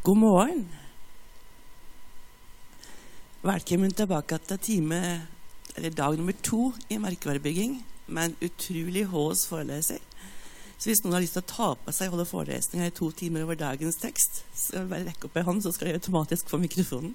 God morgen. Velkommen tilbake til dag nummer 2 i merkevarebygging med en utrolig hås foreleser. Så hvis noen har lyst til å ta på seg og holde forelesninger i 2 timer over dagens tekst, så bare rekk opp en hånd, så skal jeg automatisk få mikrofonen.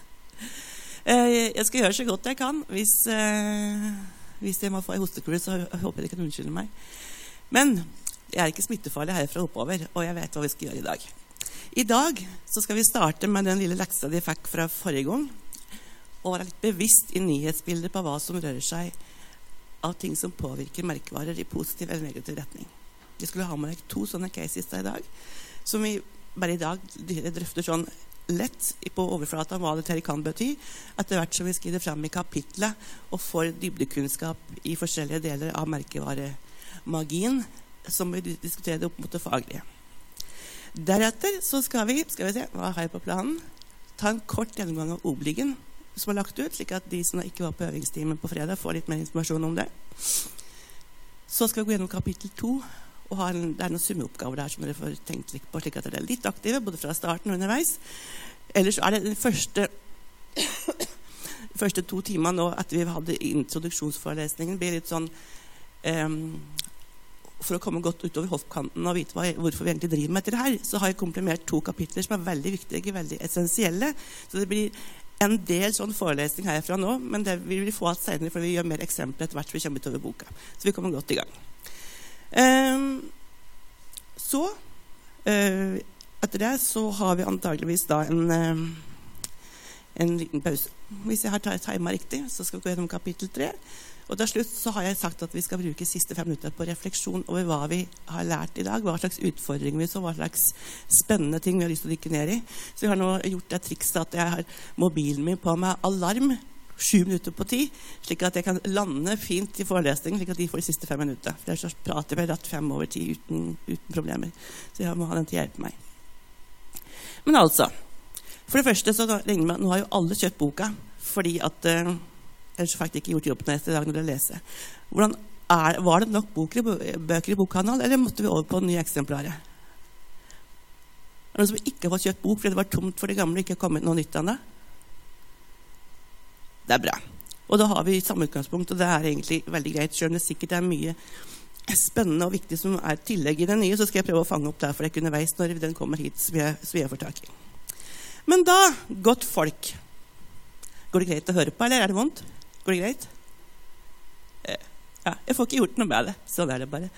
Jeg skal gjøre så godt jeg kan. Hvis jeg må få en hostekule, så håper jeg de kan unnskylde meg. Men jeg er ikke smittefarlig herfra oppover, og jeg vet hva vi skal gjøre i dag. I dag så skal vi starte med den lille leksa de fikk fra forrige gang, og være litt bevisst i nyhetsbildet på hva som rører seg av ting som påvirker merkevarer i positiv eller negativ retning. Vi skulle ha med 2 sånne cases i dag, som vi bare i dag drøfter sånn lett på overflata hva det kan bety, etter hvert som vi skriver frem i kapitlet og får dybdekunnskap i forskjellige deler av merkevaremagien, som vi diskuterer opp mot det faglige. Deretter så skal vi se, hva har jeg på planen? Ta en kort gjennomgang av ordbligen som er lagt ut, slik at de som ikke var på øvingstimen på fredag får litt mer informasjon om det. Så skal vi gå gjennom kapittel 2, og det er noen summeoppgaver der som dere får tenkt litt på, slik at dere er litt aktive, både fra starten og underveis. Ellers er det den første 2 timer nå, etter vi hadde introduksjonsforelesningen, blir litt sånn for å komme godt utover hoftkanten og vite hvorfor vi egentlig driver med dette her, så har jeg komprimert 2 kapitler som er veldig viktige, veldig essensielle. Så det blir en del sånn forelesning herfra nå, men det vil vi få alt senere, for vi gjør mer eksempler etter hvert som vi kommer utover boka. Så vi kommer godt i gang. Etter det så har vi antageligvis da en liten pause. Hvis jeg har timet riktig, så skal vi gå gjennom kapittel 3. Og til slutt så har jeg sagt at vi skal bruke siste 5 minutter på refleksjon over hva vi har lært i dag, hva slags utfordringer vi så, hva slags spennende ting vi har lyst til å dykke ned i. Så vi har nå gjort det trikset at jeg har mobilen min på med alarm 7 minutter på 10, slik at jeg kan lande fint i forelesningen, slik at de får de siste 5 minutter. For ellers så prater vi rett 5 over 10 uten problemer. Så jeg må ha den til å hjelpe meg. Men altså, for det første så regner jeg med at nå har jo alle kjøpt boka, fordi at ellers fikk jeg ikke gjort jobben neste dag når jeg leser. Var det nok bøker i bokhandel, eller måtte vi over på nye eksemplarer? Er det noen som ikke har fått kjøpt bok fordi det var tomt for det gamle og ikke har kommet noe nytt av det? Det er bra. Og da har vi samme utgangspunkt, og det er egentlig veldig greit. Selv om det sikkert er mye spennende og viktig som er tillegg i den nye, så skal jeg prøve å fange opp der for jeg kunne veist når den kommer hit, så jeg får tak i. Men da, godt folk, går det greit å høre på, eller er det vondt? Går det greit? Ja, jeg får ikke gjort noe med det. Sånn er det bare.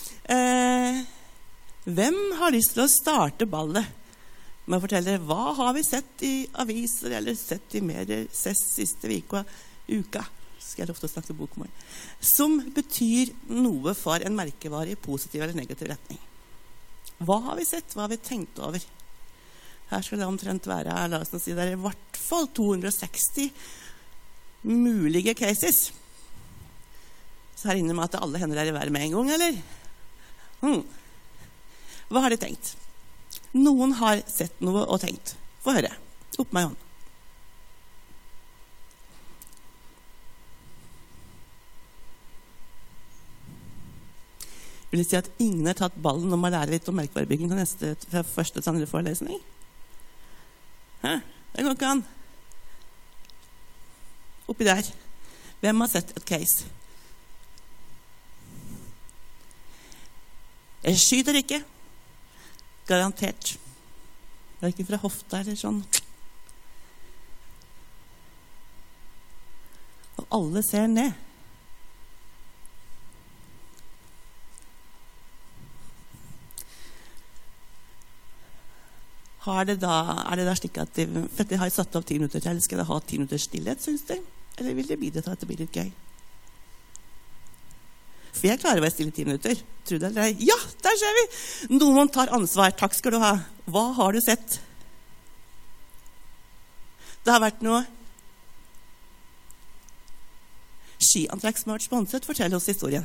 Hvem har lyst til å starte ballet med å fortelle hva har vi sett i aviser eller sett i medier siste uka, skal jeg ofte snakke bok om, som betyr noe for en merkevare i positiv eller negativ retning? Hva har vi sett? Hva har vi tenkt over? Her skal det omtrent være, la oss si, det er i hvert fall 260 mulige cases. Så her inne med at alle hender er i været med en gang, eller? Hva har de tenkt? Noen har sett noe og tenkt. Få høre. Opp med hånden. Vil det si at ingen har tatt ballen om å lære litt om merkevarebygging fra første til andre forelesning? Det går ikke an. Oppi der. Hvem har sett et case? Jeg skyter ikke. Garantert. Det er ikke fra hofta eller sånn. Og alle ser ned. Er det da slik at for at jeg har satt av 10 minutter til, skal jeg ha 10 minutter stillhet, synes du? Eller vil det bidra til at det blir litt gøy? For jeg klarer å være stille 10 minutter. Tror du det eller ei? Ja, der ser vi! Noen tar ansvar. Takk skal du ha. Hva har du sett? Det har vært noe skiantrekk som har vært sponset. Fortell oss historien.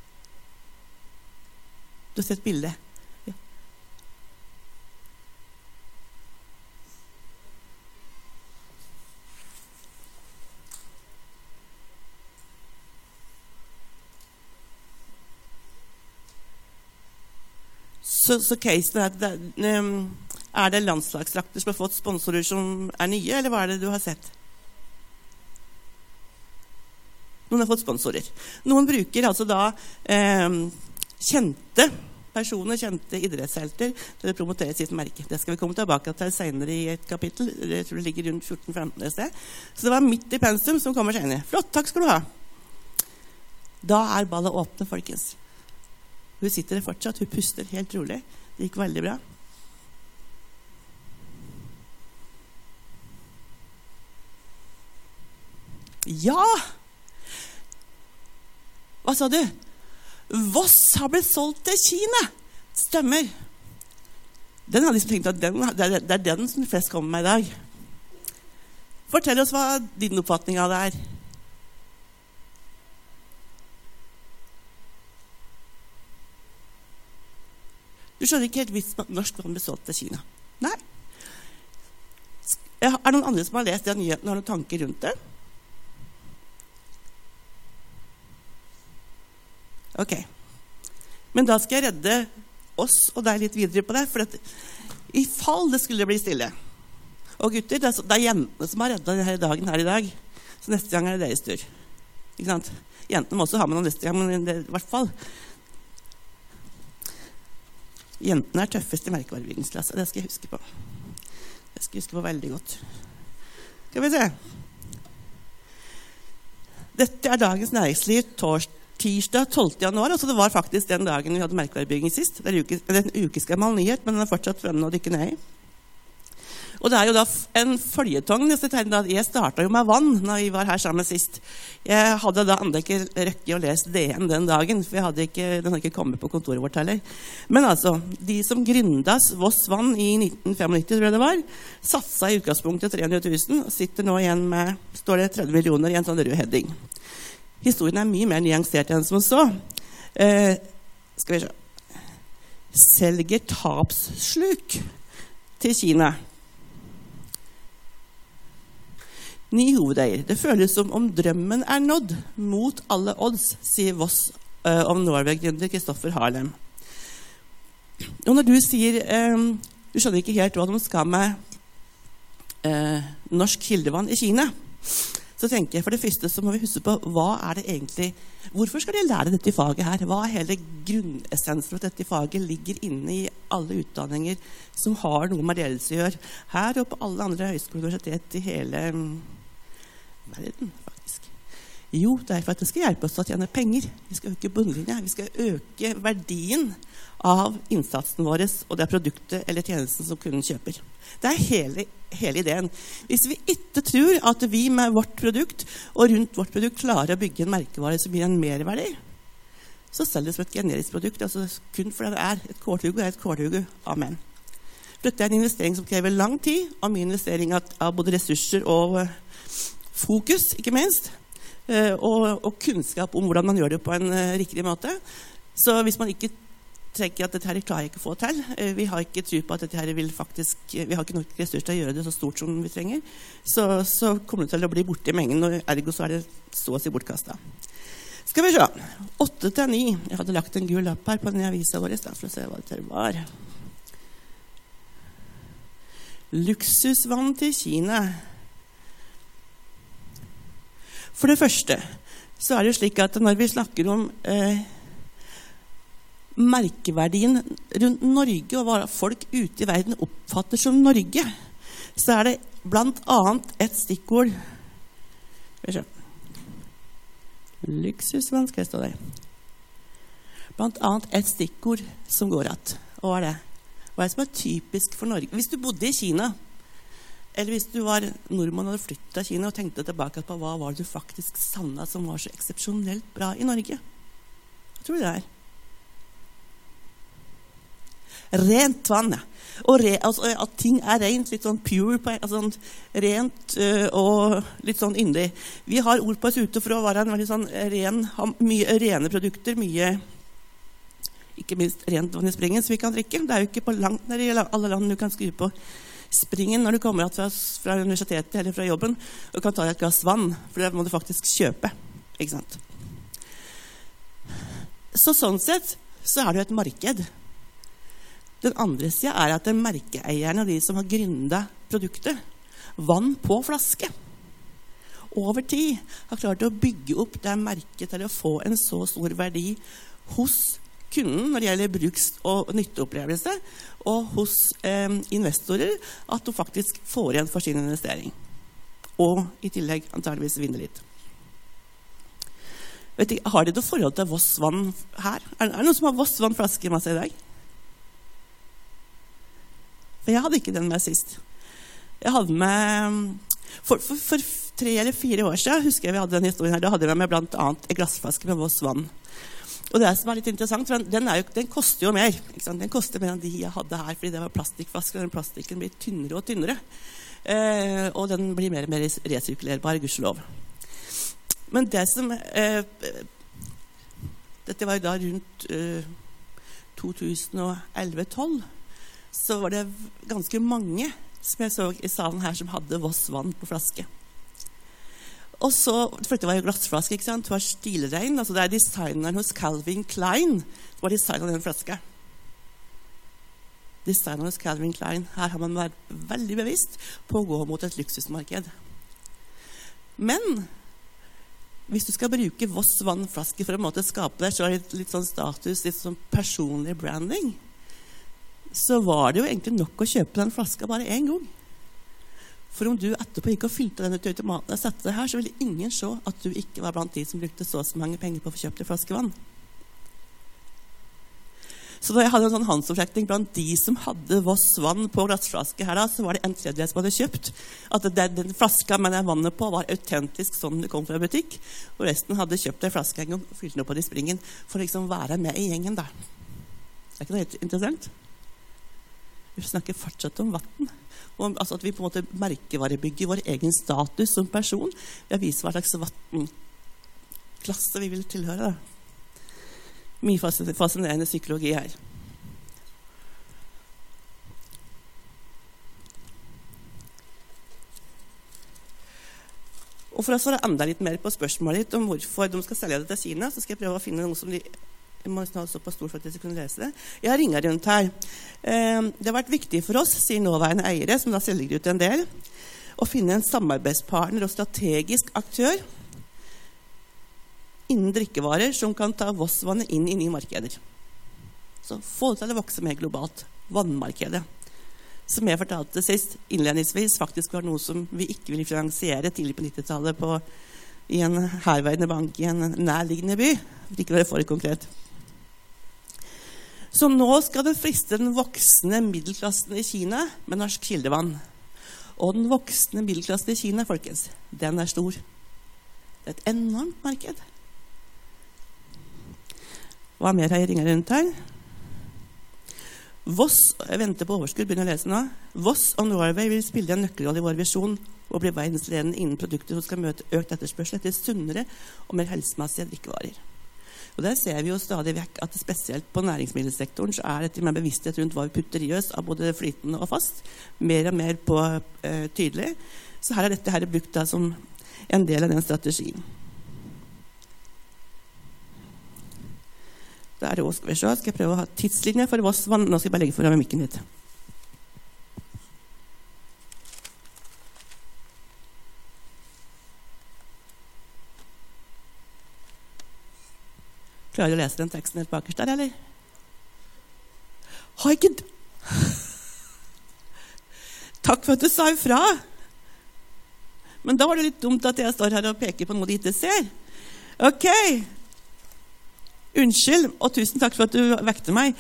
Du har sett bildet. Ja. Så casen er at Er det landslagsdrakter som har fått sponsorer som er nye, eller hva er det du har sett? Noen har fått sponsorer. Noen bruker altså da kjente personer, kjente idrettshelter til å promotere sitt merke. Det skal vi komme tilbake til senere i et kapittel. Jeg tror det ligger rundt 14-15 sted. Så det var midt i pensum som kommer senere. Flott, takk skal du ha. Da er ballet åpne, folkens. Hun sitter der fortsatt, hun puster helt rolig. Det gikk veldig bra. Ja! Hva sa du? Voss har blitt solgt til Kina. Stemmer. Den hadde liksom tenkt at det er den som flest kommer med i dag. Fortell oss hva din oppfatning av det er. Du skjønner ikke helt hvis norsk vann ble solgt til Kina. Nei. Er det noen andre som har lest den nyheten og har noen tanker rundt det? Ok. Men da skal jeg redde oss og deg litt videre på det, for at i fall det skulle bli stille. Og gutter, det er jentene som har reddet denne dagen her i dag, så neste gang er det deres tur. Ikke sant? Jentene må også ha med noe neste gang, men det, i hvert fall. Jentene er tøffest i merkevarebyggingsklasse, det skal jeg huske på. Det skal jeg huske på veldig godt. Skal vi se. Dette er Dagens Næringsliv tirsdag 12. januar, altså det var faktisk den dagen vi hadde merkevarebygging sist. Det er en ukesgammel nyhet, men den er fortsatt spennende å dykke ned i. Og det er jo da en føljetong. Jeg startet jo med vann når vi var her sammen sist. Jeg hadde da ikke røkket å lese DN den dagen, for den hadde ikke kommet på kontoret vårt heller. Men altså, de som gründet Voss Vann i 1995, tror jeg det var, satset i utgangspunktet 300 000, og sitter nå igjen med, står det 30 millioner i en sånn rød heading. Historien er mye mer nyansert enn som så. Skal vi se. Selger tapssluk til Kina. Ny hovedeier. Det føles som om drømmen er nådd mot alle odds, sier Voss om Norway-gründer Kristoffer Harlem. Og når du sier du skjønner ikke helt hva de skal med norsk kildevann i Kina, så tenker jeg for det første så må vi huske på hva er det egentlig, hvorfor skal de lære dette faget her? Hva er hele grunnessensen for at dette faget ligger inne i alle utdanninger som har noe med ledelse å gjøre? Her og på alle andre høyskoler og universitet i hele verden, faktisk. Jo, det er for at det skal hjelpe oss til å tjene penger. Vi skal øke bunnlinja, vi skal øke verdien av innsatsen vår og det produktet eller tjenesten som kunden kjøper. Det er hele ideen. Hvis vi ikke tror at vi med vårt produkt og rundt vårt produkt klarer å bygge en merkevare som gir en merverdi, så selges det som et generisk produkt, altså kun fordi det er et kårthugo, er et kårthugo. Amen. Dette er en investering som krever lang tid, og mye investering av både ressurser og fokus, ikke minst, og kunnskap om hvordan man gjør det på en riktig måte. Så hvis man ikke tenker at dette her klarer jeg ikke å få til. Vi har ikke tro på at dette her vil faktisk, vi har ikke nok ressurser til å gjøre det så stort som vi trenger. Så kommer det til å bli borte i mengen, og ergo så er det så å si bortkastet. Skal vi se. 8-9. Jeg hadde lagt en gul lapp her på den avisa vår, for å se hva det var. Luksusvann til Kina. For det første så er det slik at når vi snakker om merkeverdien rundt Norge og hva folk ute i verden oppfatter som Norge, så er det blant annet et stikkord. Luksusvann skal jeg stå der. Blant annet et stikkord som går at. Hva er det? Hva er det som er typisk for Norge? Hvis du bodde i Kina, eller hvis du var nordmann og hadde flyttet til Kina og tenkte tilbake på hva var det du faktisk savnet som var så eksepsjonelt bra i Norge? Hva tror du det er? Rent vann, ja. Og altså, at ting er rent, litt sånn pure, altså rent og litt sånn yndig. Vi har ord på oss ute for å være en veldig sånn mye rene produkter, mye, ikke minst rent vann i springen, så vi kan drikke. Det er jo ikke på langt nær i alle land du kan skru på springen når du kommer fra universitetet eller fra jobben, og kan ta et glass vann, for det må du faktisk kjøpe, ikke sant? Så sånn sett så er det jo et marked. Den andre siden at merkeeierne og de som har gründet produktet, vann på flaske, over tid har klart å bygge opp det merket til å få en så stor verdi hos kunden når det gjelder bruks- og nytteopplevelse, og hos investorer, at du faktisk får igjen for sin investering. Og i tillegg antageligvis vinner litt. Vet du, har dere noe forhold til Voss vann her? Er det noen som har Voss vann flaske med seg i dag? For jeg hadde ikke den med sist. Jeg hadde med... For 3 eller 4 år siden, husker jeg vi hadde den historien her, da hadde jeg med blant annet en glassflaske med Voss vann. Og det som litt interessant, den koster jo mer. Ikke sant? Den koster mer enn de jeg hadde her, fordi det var plastikkflasker, og den plastikken blir tynnere og tynnere. Og den blir mer og mer resirkulerbar, gudskjelov. Men det som... dette var jo da rundt 2011-12, så var det ganske mange som jeg så i salen her som hadde Voss vann på flaske. Og så, for det var jo glassflaske, ikke sant? Det var stilrein, altså det designeren hos Calvin Klein som var designet den flaske. Designeren hos Calvin Klein, her har man vært veldig bevisst på å gå mot et luksusmarked. Men hvis du skal bruke Voss vannflaske for å måte skape det, så er det litt sånn status, litt sånn personlig branding, så var det jo egentlig nok å kjøpe den flaska bare en gang. For om du etterpå gikk og fylte den ut i automaten og satte det her, så ville ingen se at du ikke var blant de som brukte så mange penger på å få kjøpt en flaske vann. Så da jeg hadde en sånn håndsopprekning blant de som hadde Voss vann på glassflaske her da, så var det 1/3 som hadde kjøpt. At den flaska med det vannet på var autentisk sånn det kom fra butikk, og resten hadde kjøpt en flaske en gang og fylt den opp på de springen for å liksom være med i gjengen da. Er ikke det helt interessant? Vi snakker fortsatt om vatten. Og altså at vi på en måte merkevarebygger vår egen status som person. Vi har vist hva slags vattenklasse vi vil tilhøre. Da. Mye fascinerende psykologi her. Og for å svare enda litt mer på spørsmålet ditt om hvorfor de skal selge det til Kina, så skal jeg prøve å finne noe som de... Jeg må ha såpass stor for at jeg skal kunne lese det. Jeg har ringet rundt her. Det har vært viktig for oss, sier nåværende eiere, som da selger ut en del, å finne en samarbeidspartner og strategisk aktør innen drikkevarer som kan ta Voss-vannet inn i nye markeder. Så få det til å vokse mer globalt. Vannmarkedet. Som jeg fortalte sist, innledningsvis, faktisk var noe som vi ikke ville finansiere tidlig på 90-tallet i en herværende bank i en nærliggende by. Det vil ikke være for konkret. Så nå skal det friste den voksne middelklassen i Kina med norsk kildevann. Og den voksne middelklassen i Kina, folkens, den er stor. Det er et enormt marked. Hva mer har jeg ringet rundt her? Voss, jeg venter på overskudd, begynner å lese nå. Voss og Norway vil spille en nøkkelrolle i vår visjon og bli verdensledende innen produkter som skal møte økt etterspørsel etter sunnere og mer helsemessige drikkevarer. Og der ser vi jo stadig vekk at spesielt på næringsmiddelsektoren så er dette med bevissthet rundt hva vi putter i oss av både flytende og fast, mer og mer på tydelig. Så her er dette her brukt da som en del av den strategien. Der skal vi se, skal jeg prøve å ha tidslinje for Voss vann. Nå skal jeg bare legge foran mikken litt. Klarer du å lese den teksten helt bakerst der, eller? Har ikke... Takk for at du sa ifra. Men da var det litt dumt at jeg står her og peker på noe de ikke ser. Ok. Unnskyld, og tusen takk for at du vekte meg.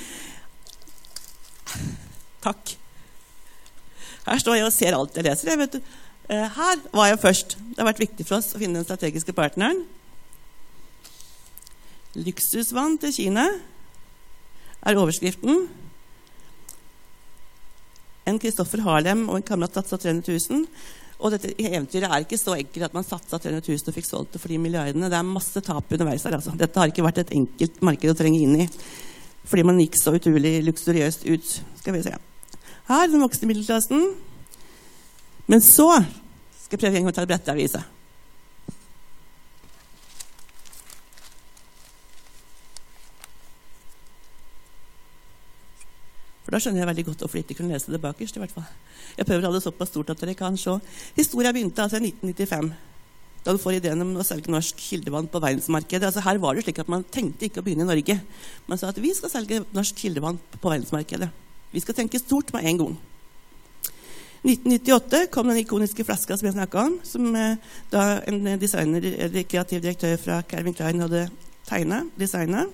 Takk. Her står jeg og ser alt jeg leser. Jeg vet, her var jeg først. Det har vært viktig for oss å finne den strategiske partneren. Luksusvann til Kina er overskriften. En Kristoffer Harlem og en kamerat satset 300 000. Og dette eventyret er ikke så enkelt at man satset 300 000 og fikk solgt det for de milliardene. Det er masse tap underveis her. Altså. Dette har ikke vært et enkelt marked å trenge inn i. Fordi man gikk så utrolig luksuriøst ut. Skal vi se. Her den voksne middelklassen. Men så skal jeg prøve en gang å ta bretteavisa. For da skjønner jeg veldig godt hvorfor de ikke kunne lese det bakerst, i hvert fall. Jeg prøver å ha det såpass stort at dere kan se. Historien begynte altså i 1995, da du får ideen om å selge norsk kildevann på verdensmarkedet. Altså her var det slik at man tenkte ikke å begynne i Norge. Man sa at vi skal selge norsk kildevann på verdensmarkedet. Vi skal tenke stort med en gang. 1998 kom den ikoniske flaska som jeg snakket om, som da en designer, eller kreativ direktør fra Calvin Klein hadde designet.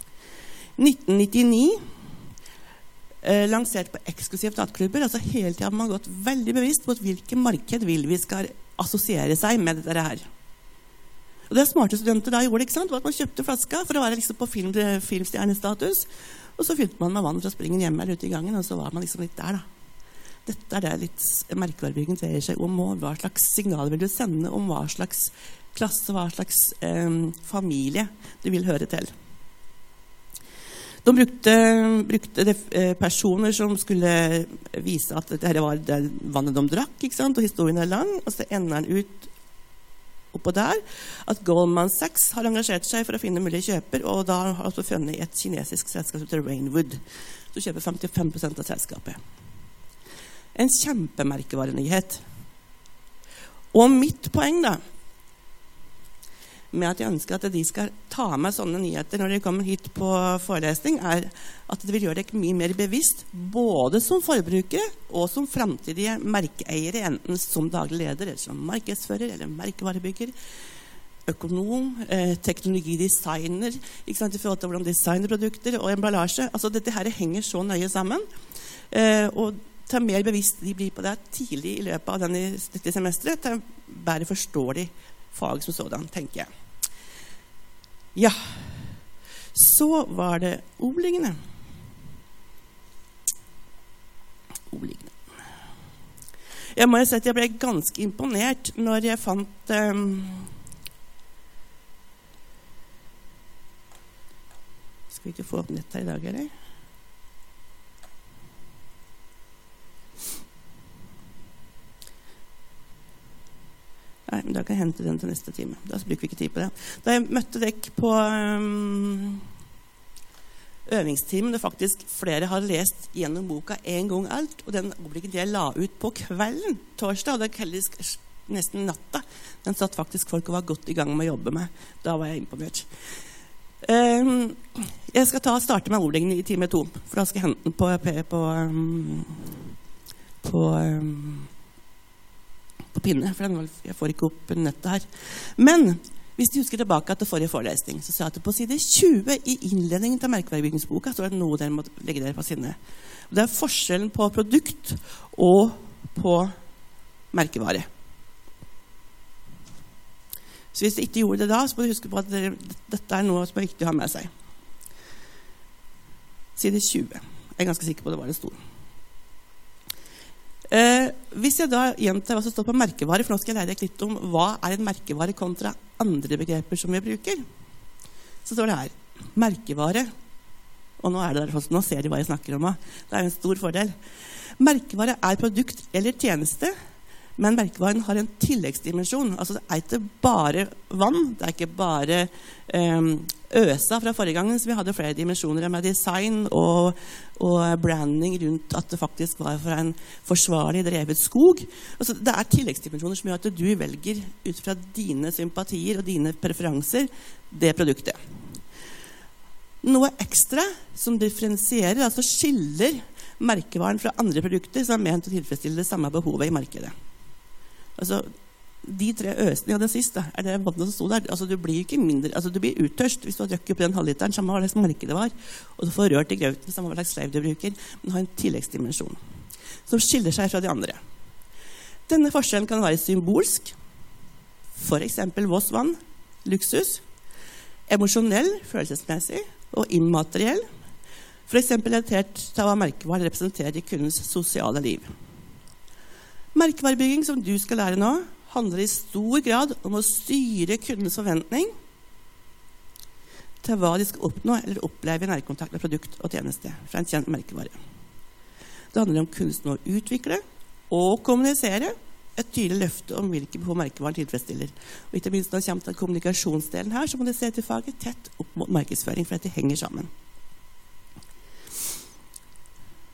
1999 lansert på eksklusivt nattklubber. Altså hele tiden har man gått veldig bevisst på hvilket marked vi skal assosiere seg med dette her. Og det smarte studenter da gjorde, ikke sant? Var at man kjøpte flaska for å være liksom på filmstjernestatus, og så fylte man med vann fra springen hjemme eller ute i gangen, og så var man liksom litt der da. Dette det litt merkevarebygging dreier seg om, og hva slags signaler vil du sende om hva slags klasse, hva slags familie du vil høre til. De brukte personer som skulle vise at dette var det vannet de drakk, ikke sant? Og historien er lang, og så ender den ut oppå der at Goldman Sachs har engasjert seg for å finne mulige kjøper, og da har altså funnet et kinesisk selskap som heter Rainwood, som kjøper 55% av selskapet. En kjempemerkevarenyhet. Og mitt poeng da, med at jeg ønsker at de skal ta med sånne nyheter når de kommer hit på forelesning, er at det vil gjøre deg mye mer bevisst, både som forbrukere og som fremtidige merkeeiere, enten som daglig leder, eller som markedsfører, eller merkevarebygger, økonom, teknologidesigner, ikke sant, i forhold til hvordan designer produkter og emballasje. Altså dette her henger så nøye sammen, og til mer bevisst de blir på det tidlig i løpet av dette semesteret, til bare forstår de fag som sådan, tenker jeg. Ja, så var det ordliggende. Jeg må jo si at jeg ble ganske imponert når jeg fant skal vi ikke få opp nett her i dag, eller? Nei, men da kan jeg hente den til neste time. Da bruker vi ikke tid på det. Da jeg møtte dere på øvingstimen, det faktisk flere har lest gjennom boka en gang alt, og den oppblikken jeg la ut på kvelden, torsdag, og det kalles nesten natta. Den satt faktisk folk og var godt i gang med å jobbe med. Da var jeg imponert. Jeg skal starte med ordleggene i time 2, for da skal jeg hente den på pinne, for jeg får ikke opp nettet her. Men hvis du husker tilbake til forrige forelesning, så sa jeg at på side 20 i innledningen til merkevarebyggingsboka så er det noe dere må legge dere på sinne. Det er forskjellen på produkt og på merkevare. Så hvis du ikke gjorde det da, så må du huske på at dette er noe som er viktig å ha med seg. Side 20. Jeg er ganske sikker på det var det store. Hvis jeg da gjentar hva som står på merkevare, for nå skal jeg lære deg litt om hva er en merkevare kontra andre begreper som vi bruker. Så står det her, merkevare, og nå er det der, nå ser de hva jeg snakker om. Det er en stor fordel. Merkevare er produkt eller tjeneste, men merkevaren har en tilleggsdimensjon. Altså det er ikke bare vann, det er ikke bare øsa fra forrige gangen, så vi hadde flere dimensjoner med design og branding rundt at det faktisk var for en forsvarlig drevet skog. Altså det er tilleggsdimensjoner som gjør at du velger ut fra dine sympatier og dine preferanser det produktet. Noe ekstra som differensierer, altså skiller merkevaren fra andre produkter som er ment å tilfredsstille det samme behovet i markedet. Altså, de 3 øsene jeg hadde sist, er det vannet som stod der. Altså, du blir ikke mindre, altså, du blir uttørst hvis du har drukket opp den halvliteren, samme hva slags merke det var, og du får rørt i grauten, samme hva slags sleiv du bruker, men har en tilleggsdimensjon som skiller seg fra de andre. Denne forskjellen kan være symbolsk, for eksempel Voss-vann, luksus, emosjonell, følelsesmessig, og immateriell, for eksempel relatert til hva merkevaren representerer i kundens sosiale liv. Merkevarebygging som du skal lære nå, handler i stor grad om å styre kundens forventning til hva de skal oppnå eller oppleve i nærkontakt med produkt og tjeneste fra en kjent merkevare. Det handler om kunsten å utvikle og kommunisere et tydelig løfte om hvilke behov merkevaren tilfredsstiller. Og ikke minst når det kommer til kommunikasjonsdelen her, så må det se til faget tett opp mot markedsføring, for at de henger sammen.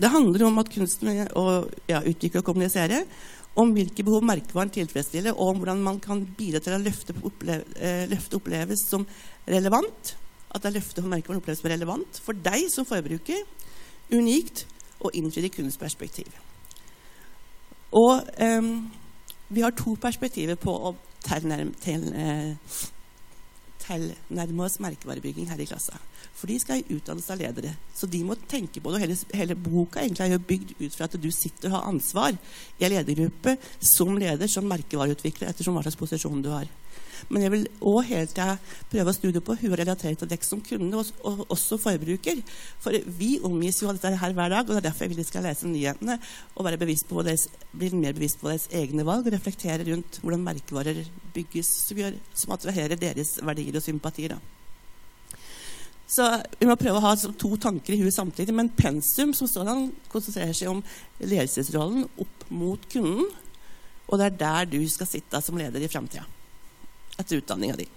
Det handler om at kunsten utvikle og kommunisere, om hvilke behov merkevaren tilfredsstiller, og om hvordan man kan bidra til å løfte oppleves som relevant, at det løftet for merkevaren oppleves som relevant for deg som forbruker, unikt og innfridd i kundens perspektiv. Og vi har 2 perspektiver på å tilnærme oss merkevarebygging her i klassen. For de skal utdannes av ledere, så de må tenke på det. Hele boka egentlig er jo bygd ut fra at du sitter og har ansvar i en ledergruppe som leder, som merkevareutvikler, ettersom hva slags posisjon du har. Men jeg vil også helt prøve å studere på hvordan relatere til deg som kunde og også forbruker. For vi omgis jo av dette her hver dag, og det er derfor jeg vil de skal lese nyhetene og bli mer bevisst på deres egne valg og reflektere rundt hvordan merkevarer bygges som attraherer deres verdier og sympatier. Så vi må prøve å ha 2 tanker i huet samtidig, men pensum som sådan konsentrerer seg om ledelsesrollen opp mot kunden, og det er der du skal sitte som leder i fremtiden, etter utdanningen din.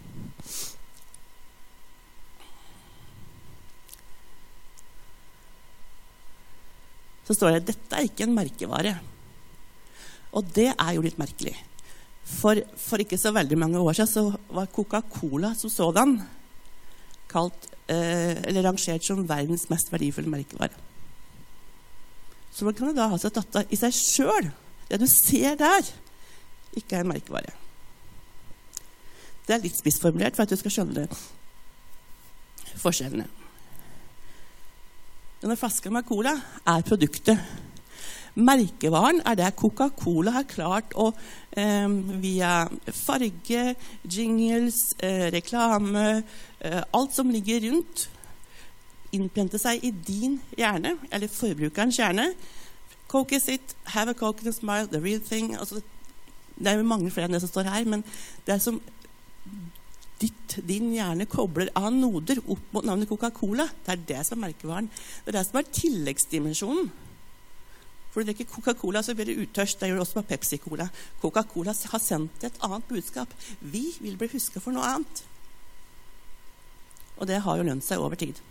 Så står det, dette er ikke en merkevare. Og det er jo litt merkelig. For ikke så veldig mange år siden så var Coca-Cola som sådan rangert som verdens mest verdifulle merkevare. Så man kan da ha seg tatt i seg selv. Det du ser der, ikke er en merkevare. Det er litt spissformulert for at du skal skjønne forskjellene. Denne flasken med cola er produktet. Merkevaren er det Coca-Cola har klart å via farge, jingles, reklame, alt som ligger rundt, innprente seg i din hjerne, eller forbrukerens hjerne. Coke is it, have a Coke and smile, the real thing. Altså, det er jo mange flere enn det som står her, men det er som din hjerne kobler av noder opp mot navnet Coca-Cola. Det er det som er merkevaren. Det er det som er tilleggsdimensjonen. For du drikker Coca-Cola, så blir du uttørst. Det gjør det også med Pepsi-Cola. Coca-Cola har sendt et annet budskap. Vi vil bli husket for noe annet. Og det har jo lønt seg over tid.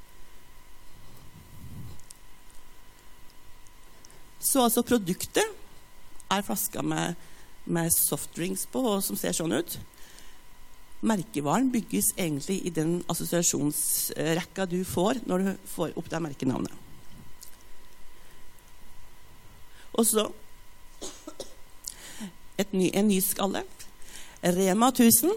Så altså produktet er flaska med softdrinks på, som ser sånn ut. Merkevaren bygges egentlig i den assosiasjonsrekka du får når du får opp det merkenavnet. Og så en ny skalle. Rema 1000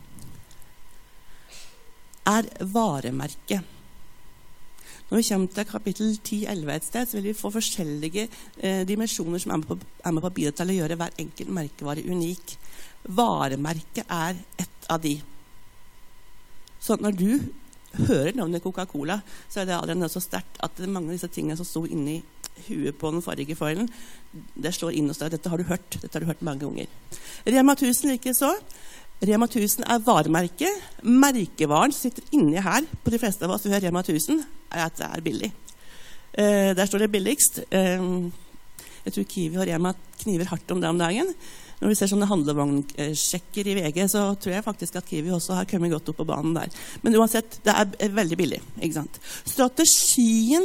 er varemerke. Når vi kommer til kapittel 10-11 et sted, så vil vi få forskjellige dimensjoner som er med på å bidra til å gjøre hver enkelt merkevare unik. Varemerke er et av de. Så når du hører navnet Coca-Cola, så er det allerede så sterkt at det er mange av disse tingene som stod inne i huet på den forrige foilen, det slår inn hos deg. Dette har du hørt mange ganger. Rema 1000 ikke så. Rema 1000 er varemerke. Merkevaren sitter inni her på de fleste av oss som hører Rema 1000, er at det er billig. Der står det billigst. Jeg tror Kiwi og Rema kniver hardt om det om dagen. Når vi ser sånne handlevognsjekker i VG, så tror jeg faktisk at Kiwi også har kommet godt opp på banen der. Men uansett, det er veldig billig, ikke sant? Strategien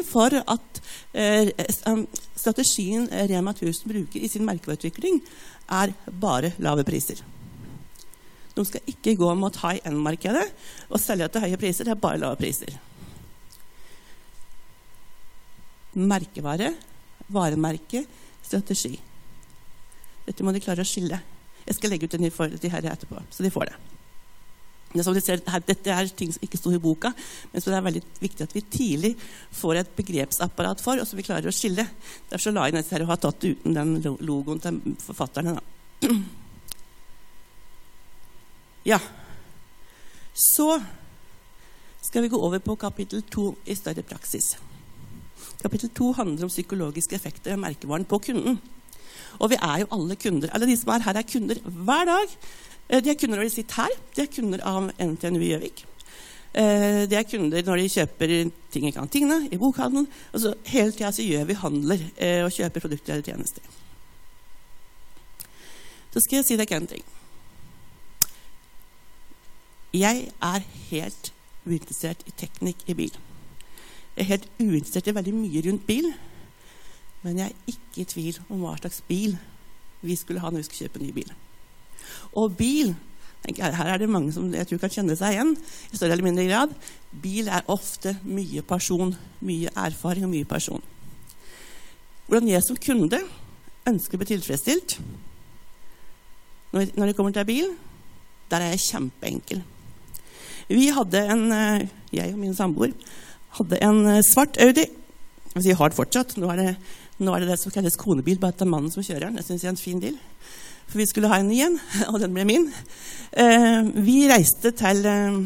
Rema 1000 bruker i sin merkevareutvikling er bare lave priser. De skal ikke gå mot high-end-markedet og selge til høye priser, det er bare lave priser. Merkevare, varemerke, strategi. Dette må de klare å skille. Jeg skal legge ut den for de her etterpå, så de får det. Men som de ser, dette er ting som ikke står i boka, men så det er veldig viktig at vi tidlig får et begrepsapparat for, og så vi klarer å skille. Derfor så la jeg neste her og ha tatt uten den logoen til forfatterne. Da. Ja. Så skal vi gå over på kapittel 2 i større praksis. Kapittel 2 handler om psykologiske effekter av merkevaren på kunden. Og vi er jo alle kunder. Alle de som er her er kunder hver dag. De er kunder når de sitter her. De er kunder av NTNU i Gjøvik. De er kunder når de kjøper ting i kantina, i bokhandelen. Altså, hele tiden så gjør vi handler og kjøper produkter eller tjenester. Så skal jeg si deg en ting. Jeg er helt uinteressert i teknikk i bil. Jeg er helt uinteressert i veldig mye rundt bil. Men jeg er ikke i tvil om hva slags bil vi skulle ha når vi skulle kjøpe en ny bil. Og bil, her er det mange som jeg tror kan kjenne seg igjen, i større eller mindre grad. Bil er ofte mye person, mye erfaring og mye person. Hvordan jeg som kunde ønsker å bli tilfredsstilt når det kommer til bil, der er jeg kjempeenkel. Vi hadde jeg og min samboer, hadde en svart Audi. Vi har det fortsatt. Nå er det som kalles konebil, bare at det er mannen som kjører den. Jeg synes det er en fin deal. For vi skulle ha en ny en, og den ble min. Vi reiste til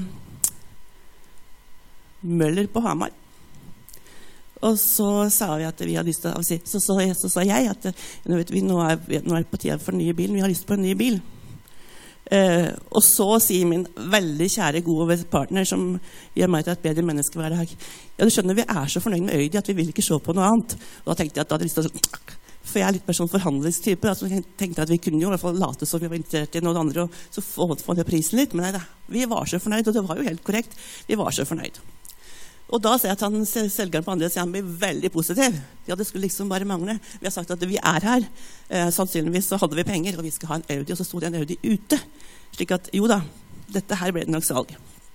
Møller på Hamar. Og så sa vi at vi hadde lyst til å si, så sa jeg at nå er det på tide for en ny bil, vi har lyst på en ny bil. Og så sier min veldig kjære gode partner, som gjør meg til et bedre menneske hver dag, ja, du skjønner, vi er så fornøyd med Audi at vi vil ikke se på noe annet. Og da tenkte jeg at da hadde jeg lyst til for jeg er litt mer sånn forhandlingstype, altså jeg tenkte at vi kunne jo i hvert fall late så vi var interessert i noen andre, og så få ned prisen litt, men nei da, vi var så fornøyd, og det var jo helt korrekt, vi var så fornøyd. Og da ser jeg at han selgeren på andre siden han blir veldig positiv. Ja, det skulle liksom bare mangle. Vi har sagt at vi er her. Sannsynligvis så hadde vi penger, og vi skal ha en Audi, og så stod det en Audi ute. Slik at, jo da, dette her ble det nok salg.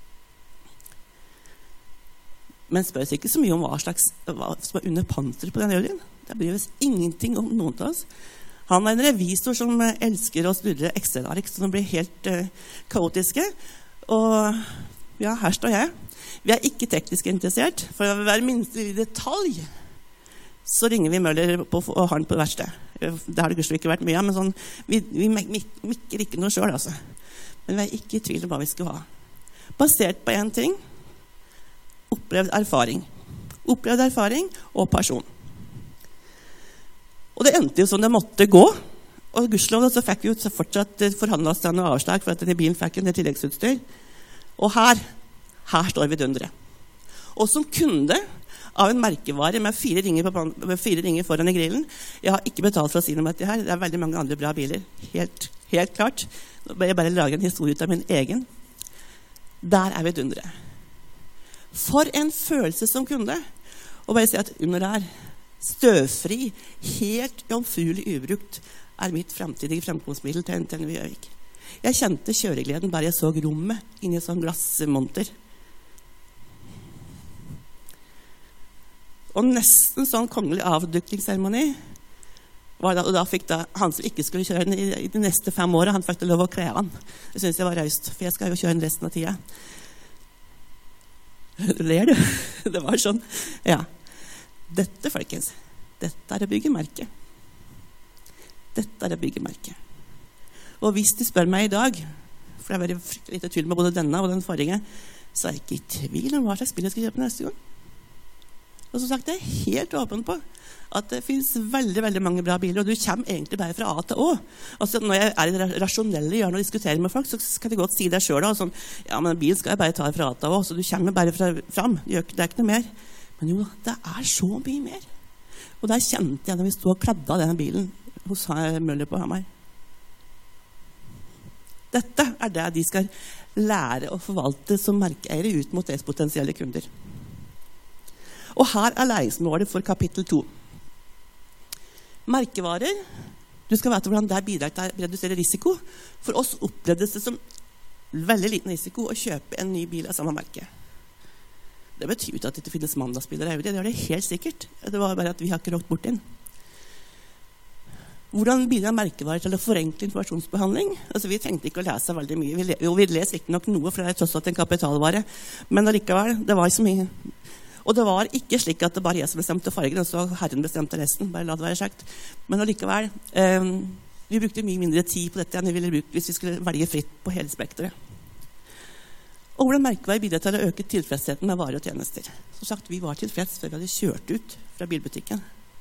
Men spørs ikke så mye om hva som var under panser på den Audien. Det blir jo ingenting om noen av oss. Han er en revisor som elsker å studere Excel-ark, som blir helt kaotiske. Og ja, her står jeg. Vi er ikke teknisk interessert, for hver minste detalj så ringer vi Møller og har den på det verste. Det har det kanskje ikke vært mye, men sånn, vi mikker ikke noe selv, altså. Men vi er ikke i tvil om hva vi skal ha. Basert på en ting, opplevd erfaring. Opplevd erfaring og person. Og det endte jo som det måtte gå, og gudskjelov så fikk vi jo fortsatt forhandlet oss til noe avslag for at denne bilen fikk en tilleggsutstyr. Og her står vidunderet. Og som kunde av en merkevare med 4 ringer foran i grillen, jeg har ikke betalt for å si noe om dette her, det er veldig mange andre bra biler, helt klart. Nå bør jeg bare lage en historie ut av min egen. Der er vidunderet. For en følelse som kunde, og bare si at under der, støvfri, helt jomfruelig ubrukt, er mitt fremtidige fremkomstmiddel til en Gjøvik. Jeg kjente kjøregleden bare jeg så rommet inni en sånn glassmonter. Og nesten sånn kongelig avdukningsseremoni var det, og da fikk han som ikke skulle kjøre den i de neste 5 årene, han fikk lov å kle han. Det synes jeg var raust, for jeg skal jo kjøre den resten av tida. Ler du? Det var sånn, ja. Dette, folkens, dette er å bygge merke. Dette er å bygge merke. Og hvis du spør meg i dag, for det har vært fryktelig lite tvil med både denne og den forrige, så er jeg ikke i tvil om hva slags bil jeg skal kjøpe neste gang. Og som sagt, jeg er helt åpen på at det finnes veldig, veldig mange bra biler, og du kommer egentlig bare fra A til Å. Altså, når jeg er i det rasjonelle hjørnet og diskuterer med folk, så kan de godt si det selv da, sånn, ja, men bilen skal jeg bare ta fra A til Å, så du kommer bare fram, det er ikke noe mer. Men jo, det er så mye mer. Og der kjente jeg når vi stod og kladde av denne bilen hos Møller på Hamar. Dette er det de skal lære å forvalte som merkeeiere ut mot deres potensielle kunder. Og her er læringsmålet for kapittel 2. Merkevarer. Du skal vite hvordan det bidrar til å redusere risiko. For oss opplevdes det som veldig liten risiko å kjøpe en ny bil av samme merke. Det betyr ikke at det ikke finnes mandagsbiler i Audi. Det er det helt sikkert. Det var bare at vi har ikke råkt bort inn. Hvordan bidrar merkevarer til å forenkle informasjonsbehandling? Altså, vi tenkte ikke å lese veldig mye. Vi leser ikke nok noe, for det er tross alt en kapitalvare. Men allikevel, det var så mye. Og det var ikke slik at det bare jeg som bestemte fargen, og så herren bestemte resten, bare la det være sagt. Men allikevel, vi brukte mye mindre tid på dette enn vi ville brukt hvis vi skulle velge fritt på hele spektret. Og hvordan merkevarer bidrar til å øke tilfredsheten med varer og tjenester? Som sagt, vi var tilfreds før vi hadde kjørt ut fra bilbutikken.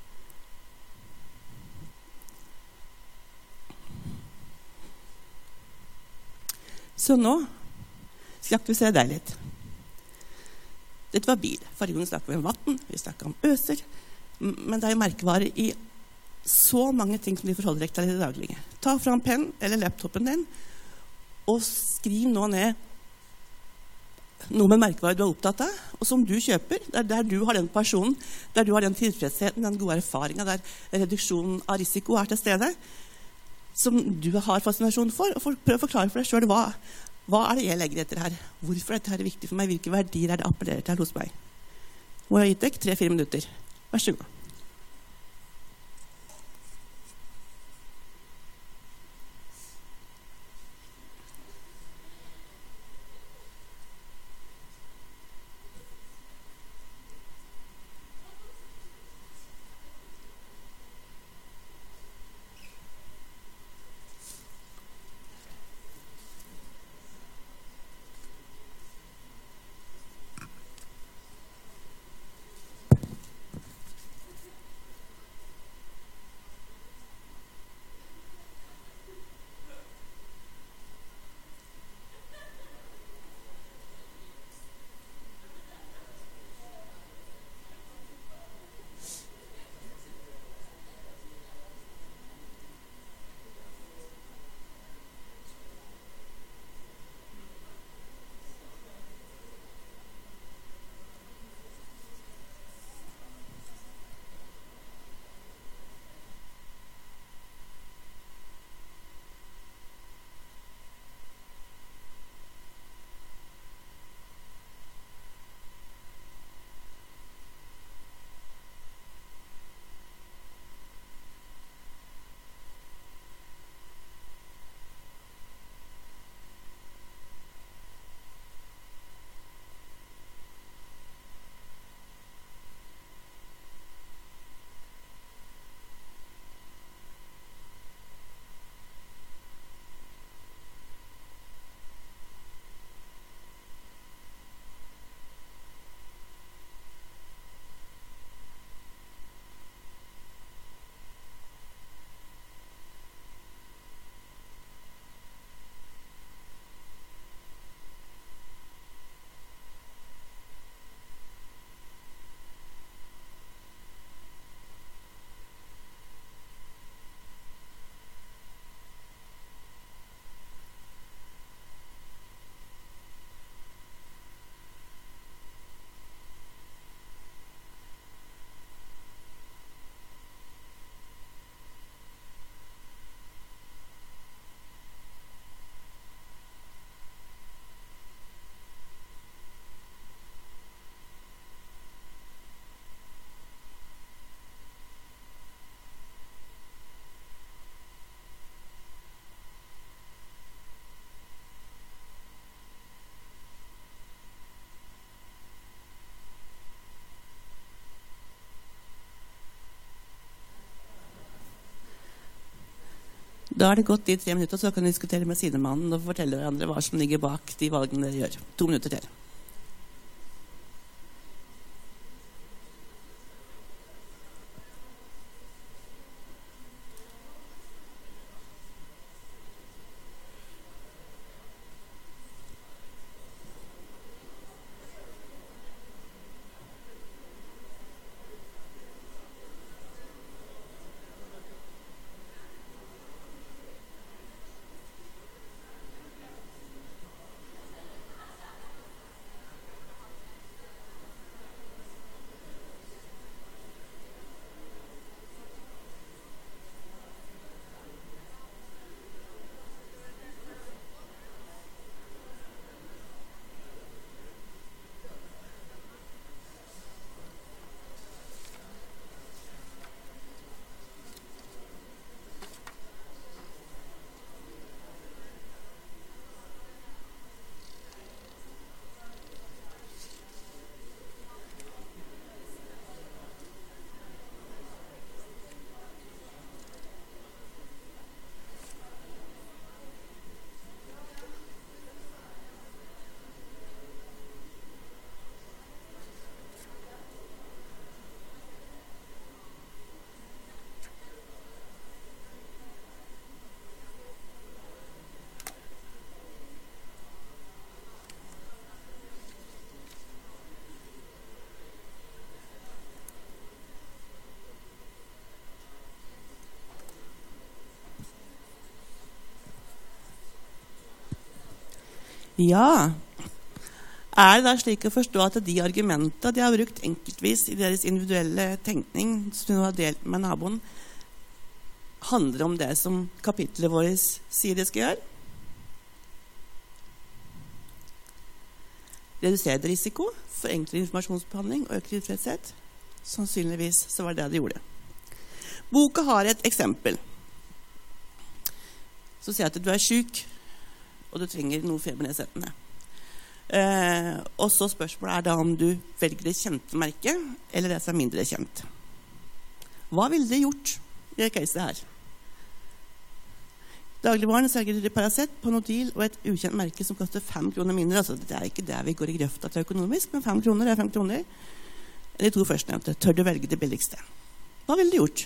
Så nå skal jeg aktivisere deg litt. Dette var bil. Forrige gang snakket vi om vatten, vi snakket om øser, men det er jo merkevarer i så mange ting som de forholder deg til i det daglige. Ta fram penn eller laptopen din, og skriv nå ned noe med merkevarer du er opptatt av, og som du kjøper, der du har den personen, der du har den tilfredsheten, den gode erfaringen, der reduksjonen av risiko er til stede, som du har fascinasjon for, og prøv å forklare for deg selv hva er det jeg legger etter her? Hvorfor er dette her viktig for meg? Hvilke verdier er det appellerer til hos meg? Må jeg ha gitt deg 3-4 minutter. Vær så god. Da er det gått de 3 minutter, så kan vi diskutere med sidemannen og fortelle hverandre hva som ligger bak de valgene dere gjør. 2 minutter til. Ja, det da slik å forstå at de argumenter de har brukt enkeltvis i deres individuelle tenkning, som de har delt med naboen, handler om det som kapitlet vårt sier det skal gjøre? Reduserte risiko, forenklet informasjonsbehandling og økt tilfredshet? Sannsynligvis så var det gjorde. Boka har et eksempel. Så sier at du er syk, og du trenger noe febernedsettende. Og så spørsmålet da om du velger det kjente merket, eller det som er mindre kjent. Hva ville det gjort i det caset her? Dagligvaren selger Paracet, Panodil og et ukjent merke som koster 5 kroner mindre. Altså, det er ikke der vi går i grøfta til økonomisk, men 5 kroner er 5 kroner. De to førstnevnte. Tør du velge det billigste? Hva ville du gjort?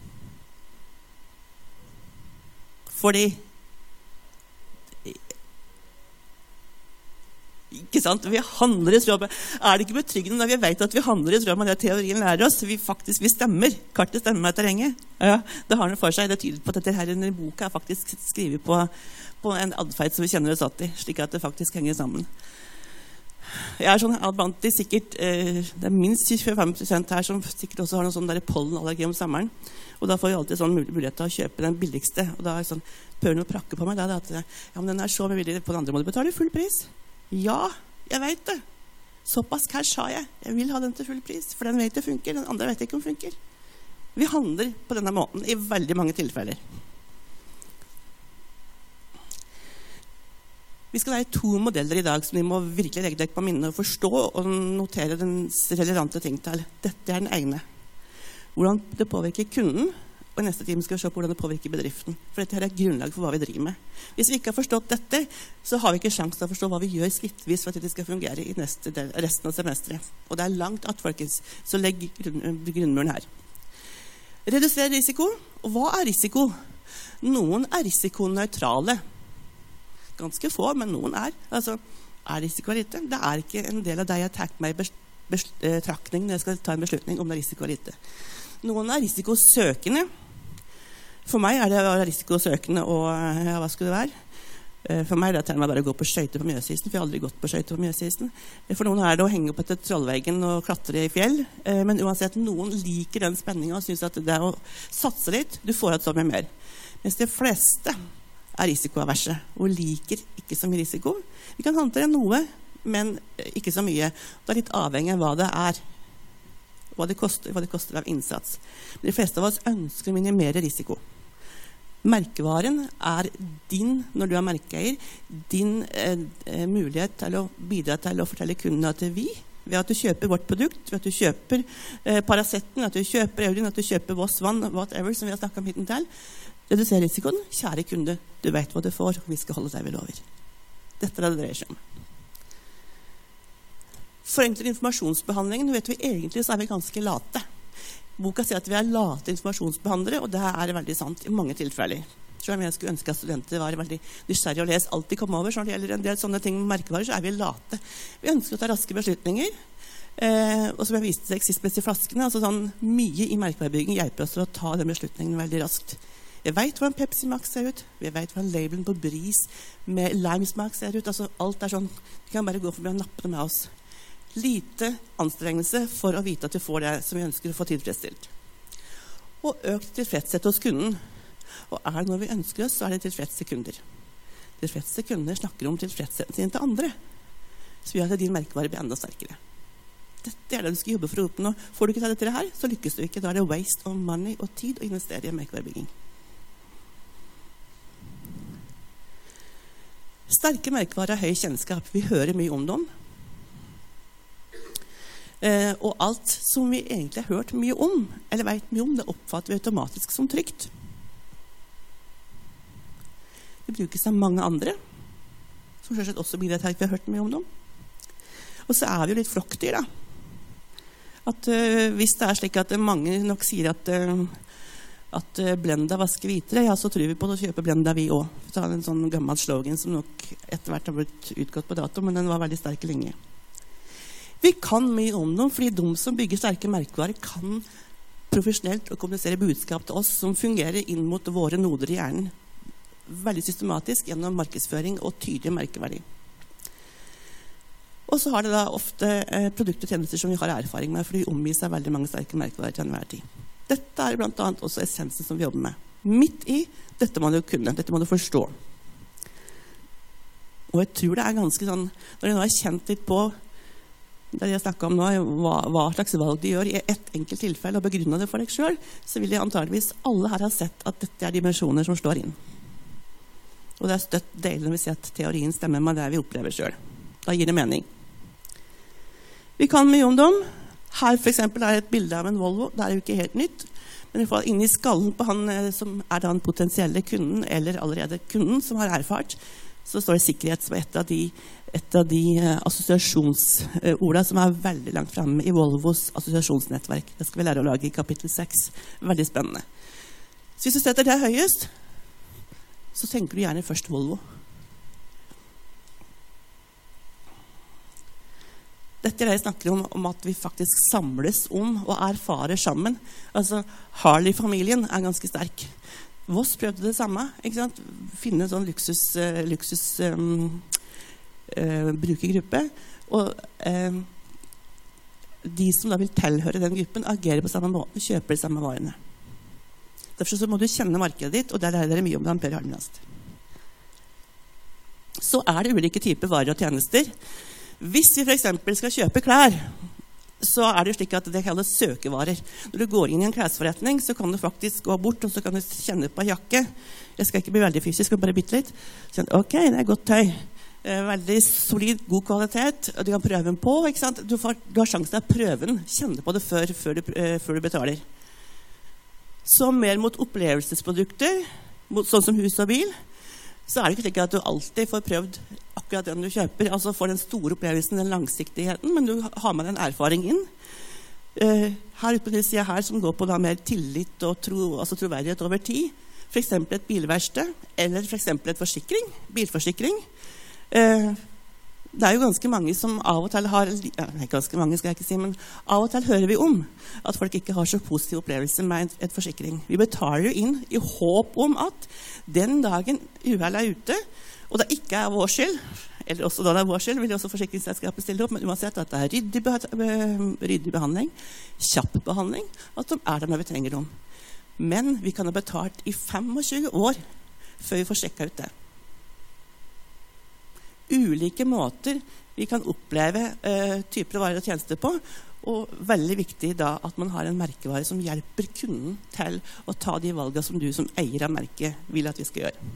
Fordi ikke sant? Vi handler i tråd med. Er det ikke betryggende når vi vet at vi handler i tråd med det teorien lærer oss? Vi stemmer. Kartet stemmer med terrenget. Ja, det har noe for seg. Det tyder på at dette her i boka er faktisk skrevet på en adferd som vi kjenner oss satt i, slik at det faktisk henger sammen. Jeg er sånn blant de sikkert, det er minst 25% her som sikkert også har noen sånn der pollenallergi om sommeren. Og da får jeg alltid sånn mulighet til å kjøpe den billigste. Og da er sånn, prøver noe å prakke på meg. Da er det at, ja, men den er så mye billigere, på den andre må du betale full pris. Ja, jeg vet det. Såpass cash har jeg. Jeg vil ha den til full pris, for den vet det funker. Den andre vet ikke om det funker. Vi handler på denne måten i veldig mange tilfeller. Vi skal være 2 modeller i dag som vi må virkelig legge deg på minnet og forstå og notere den relevante ting til. Dette er den ene. Hvordan det påvirker kunden, og i neste time skal vi se på hvordan det påvirker bedriften. For dette her er grunnlag for hva vi driver med. Hvis vi ikke har forstått dette, så har vi ikke sjanse til å forstå hva vi gjør skrittvis for at det skal fungere i resten av semesteret. Og det er langt att, folkens. Så legg grunnmuren her. Redusere risiko. Og hva er risiko? Noen er risikoneutrale. Ganske få, men noen er. Altså, er risiko eller ikke? Det er ikke en del av deg jeg har tatt meg i betraktning når jeg skal ta en beslutning om det er risiko eller ikke. Noen er risikosøkende. For meg er det å være risikosøkende, og ja, hva skulle det være? For meg er det til og med bare å gå på skøyter på Mjøsisen, for jeg har aldri gått på skøyter på Mjøsisen. For noen er det å henge opp etter trollveggen og klatre i fjell, men uansett, noen liker den spenningen og synes at det er å satse litt, du får at så mye mer. Mens de fleste er risikoaverse og liker ikke så mye risiko. Vi kan håndtere noe, men ikke så mye. Det er litt avhengig av hva det er. Hva det koster av innsats. Men de fleste av oss ønsker å minimere risiko. Merkevaren er din, når du er merkeeier, din mulighet til å bidra til å fortelle kundene at vi, ved at du kjøper vårt produkt, ved at du kjøper Paracetten, at du kjøper Eurin, at du kjøper Voss vann, whatever, som vi har snakket om hitten til, reduserer risikoen. Kjære kunde, du vet hva du får, og vi skal holde deg ved lover. Dette er det dreier seg om. Forenklet informasjonsbehandlingen, vet vi egentlig så er vi ganske late. Boka sier at vi er late informasjonsbehandlere, og det er veldig sant i mange tilfeller. Selv om jeg skulle ønske at studenter var veldig nysgjerrige og les alt de kom over, så når det gjelder en del sånne ting med merkevarer, så er vi late. Vi ønsker å ta raske beslutninger, og som jeg viste seg sist med de flaskene, altså sånn mye i merkevarebygging hjelper oss til å ta den beslutningen veldig raskt. Jeg vet hvordan Pepsi Max ser ut, vi vet hvordan labelen på Bris med limesmak ser ut, altså alt er sånn, vi kan bare gå forbi og nappe det med oss. Lite anstrengelse for å vite at vi får det som vi ønsker å få tilfredsstilt. Og økt tilfredshet hos kunden. Og er det når vi ønsker oss, så er det tilfredse kunder. Tilfredse kunder snakker om tilfredsheten sin til andre. Så gjør at din merkevare blir enda sterkere. Dette er det du skal jobbe for å oppnå. Får du ikke til dette her, så lykkes du ikke. Da er det waste of money og tid å investere i merkevarebygging. Sterke merkevarer har høy kjennskap. Vi hører mye om dem. Og alt som vi egentlig har hørt mye om, eller vet mye om, det oppfatter vi automatisk som trygt. Det brukes av mange andre, som selvsagt også blir det til at vi har hørt mye om dem. Og så er vi jo litt flokkdyr, da. At hvis det er slik at mange nok sier at Blenda vasker hvitere, ja, så tror vi på å kjøpe Blenda vi også. Det er en sånn gammel slogan som nok etter hvert har blitt utgått på dato, men den var veldig sterk lenge. Vi kan mye om dem, fordi de som bygger sterke merkevarer kan profesjonelt å kommunisere budskap til oss som fungerer inn mot våre noder i hjernen. Veldig systematisk gjennom markedsføring og tydelig merkeverdi. Og så har det da ofte produkter og tjenester som vi har erfaring med, for de omgir seg veldig mange sterke merkevarer til enhver tid. Dette er blant annet også essensen som vi jobber med. Midt i, dette må du kunne, dette må du forstå. Og jeg tror det er ganske sånn, når jeg nå har kjent litt på det jeg snakket om nå, hva slags valg de gjør i et enkelt tilfelle, og begrunnet det for deg selv, så vil jeg antageligvis alle her ha sett at dette er dimensjoner som slår inn. Og det er støtt delen vi ser at teorien stemmer med det vi opplever selv. Da gir det mening. Vi kan mye om dem. Her for eksempel er et bilde av en Volvo. Det er jo ikke helt nytt. Men i hvert fall inni skallen på han som er den potensielle kunden, eller allerede kunden som har erfart, så står det sikkerhet som et av de assosiasjonsordene som er veldig langt fremme i Volvos assosiasjonsnettverk. Det skal vi lære å lage i kapittel 6. Veldig spennende. Så hvis du setter det høyest, så tenker du gjerne først Volvo. Dette er det jeg snakker om at vi faktisk samles om og erfarer sammen. Altså, Harley-familien er ganske sterk. Voss prøvde det samme, ikke sant? Finne en sånn brukergruppe, og de som da vil tilhøre den gruppen agerer på samme måte, kjøper de samme varene. Derfor så må du kjenne markedet ditt, og der lærer dere mye om det, Per Harmlast. Så er det ulike typer varer og tjenester. Hvis vi for eksempel skal kjøpe klær, så er det slik at det kalles søkevarer. Når du går inn i en klesforretning, så kan du faktisk gå bort, og så kan du kjenne på en jakke. Jeg skal ikke bli veldig fysisk, men bare bitte litt. Så, ok, det er godt tøy. Veldig solid, god kvalitet. Du kan prøve den på, ikke sant? Du har sjansen til å prøve den. Kjenne på det før du betaler. Så mer mot opplevelsesprodukter, sånn som hus og bil, så er det ikke slik at du alltid får prøvd akkurat den du kjøper, altså får den store opplevelsen, den langsiktigheten, men du har med en erfaring inn. Her ute på den siden her, som går på da mer tillit og troverdighet over tid, for eksempel et bilverksted, eller for eksempel et bilforsikring. Det er jo ganske mange som av og til har, ganske mange skal jeg ikke si, men av og til hører vi om at folk ikke har så positiv opplevelse med et forsikring. Vi betaler jo inn i håp om at den dagen uhell er ute, og det ikke er vår skyld, eller også da det er vår skyld, vil også forsikringsselskapet stille opp, men uansett at det er ryddig behandling, kjapp behandling, at de er der når vi trenger dem. Men vi kan ha betalt i 25 år før vi får sjekket ut det. Ulike måter vi kan oppleve typer varer og tjenester på, og veldig viktig da at man har en merkevare som hjelper kunden til å ta de valgene som du som eier av merket vil at vi skal gjøre.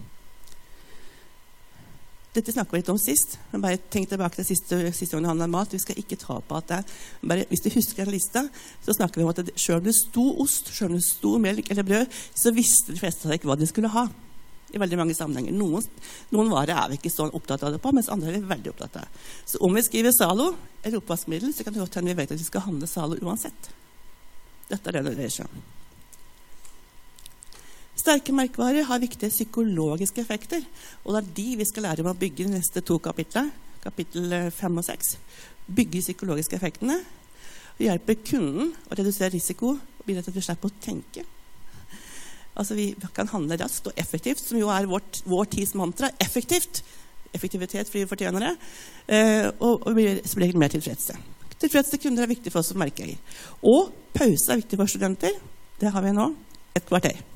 Dette snakket vi litt om sist, men bare tenk tilbake til siste gangen handlet om mat. Vi skal ikke ta på at det bare, hvis du husker den lista, så snakker vi om at selv om det sto ost, selv om det sto melk eller brød, så visste de fleste ikke hva de skulle ha. I veldig mange sammenhenger. Noen varer er vi ikke så opptatt av det på, mens andre er vi veldig opptatt av. Så om vi skriver Zalo eller oppvaskmiddel, så kan det godt hende vi vet at vi skal handle Zalo uansett. Dette er det det dreier seg om. Sterke merkevarer har viktige psykologiske effekter, og det er de vi skal lære om å bygge de neste 2 kapitler, kapittel 5 og 6. Bygge de psykologiske effektene, og hjelpe kunden å redusere risiko, og bidra til at vi slipper å tenke. Altså vi kan handle raskt og effektivt, som jo er vår tids mantra. Effektivitet fordi vi fortjener det, og blir som regel mer tilfredse. Tilfredse kunder er viktig for oss som merker. Og pause er viktig for studenter. Det har vi nå. 1 kvarter.